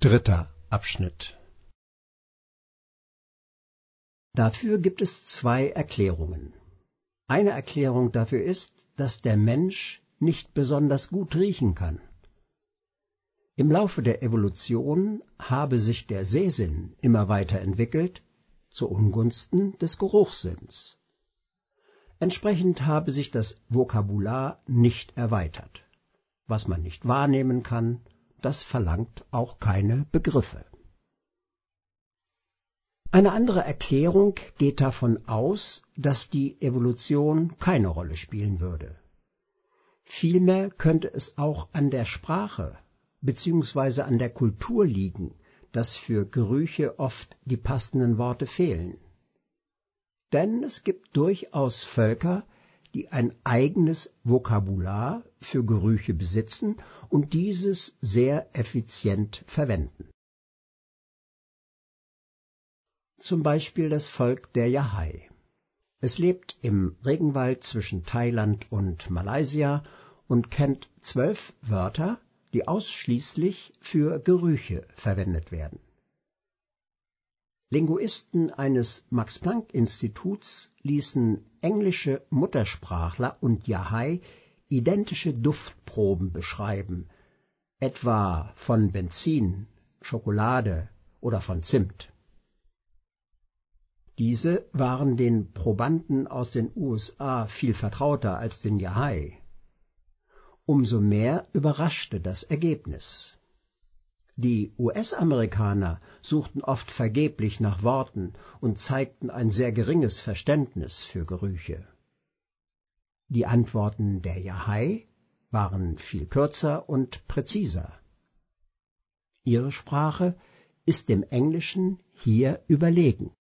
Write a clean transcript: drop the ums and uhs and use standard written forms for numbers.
Dritter Abschnitt. Dafür gibt es zwei Erklärungen. Eine Erklärung dafür ist, dass der Mensch nicht besonders gut riechen kann. Im Laufe der Evolution habe sich der Sehsinn immer weiterentwickelt, zu Ungunsten des Geruchssinns. Entsprechend habe sich das Vokabular nicht erweitert. Was man nicht wahrnehmen kann, das verlangt auch keine Begriffe. Eine andere Erklärung geht davon aus, dass die Evolution keine Rolle spielen würde. Vielmehr könnte es auch an der Sprache bzw. an der Kultur liegen, dass für Gerüche oft die passenden Worte fehlen. Denn es gibt durchaus Völker, die ein eigenes Vokabular für Gerüche besitzen und dieses sehr effizient verwenden. Zum Beispiel das Volk der Yahai. Es lebt im Regenwald zwischen Thailand und Malaysia und kennt 12 Wörter, die ausschließlich für Gerüche verwendet werden. Linguisten eines Max-Planck-Instituts ließen englische Muttersprachler und Yahai identische Duftproben beschreiben, etwa von Benzin, Schokolade oder von Zimt. Diese waren den Probanden aus den USA viel vertrauter als den Yahai. Umso mehr überraschte das Ergebnis. Die US-Amerikaner suchten oft vergeblich nach Worten und zeigten ein sehr geringes Verständnis für Gerüche. Die Antworten der Yahai waren viel kürzer und präziser. Ihre Sprache ist dem Englischen hier überlegen.